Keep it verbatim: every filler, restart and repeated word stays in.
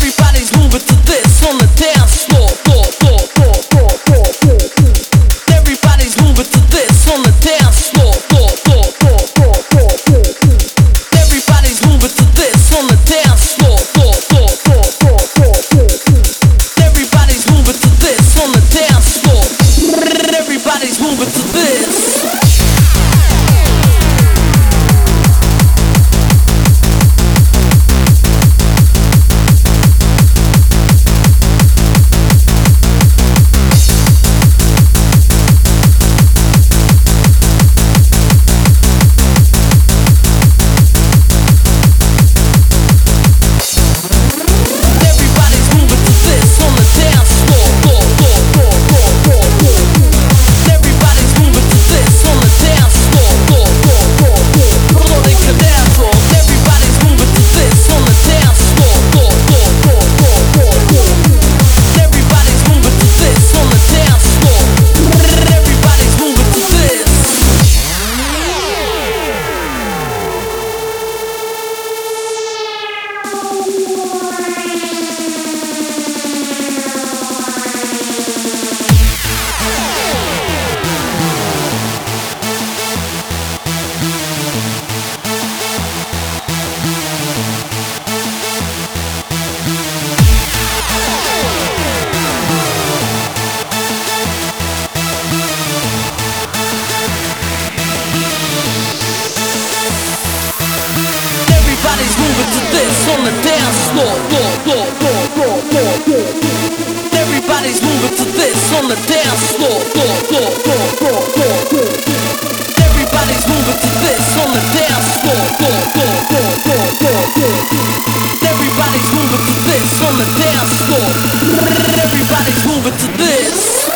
Everybody's moving to this on the dance floor. floor, floor, floor, floor, floor, floor. Everybody's moving to this on the dance floor. floor, floor, floor, floor, floor, floor. Everybody's moving to this on the dance floor. floor, floor, floor, floor, floor, floor. Everybody's moving to this on the dance floor. Everybody's moving to this. Everybody's moving to this on the dance floor. floor, floor, floor, floor, floor, floor. Everybody's moving to this on the dance floor. floor, floor, floor, floor, floor, floor. Everybody's moving to this on the dance floor. floor, floor, floor, floor, floor, floor. Everybody's moving to this on the dance floor. Everybody's moving to this.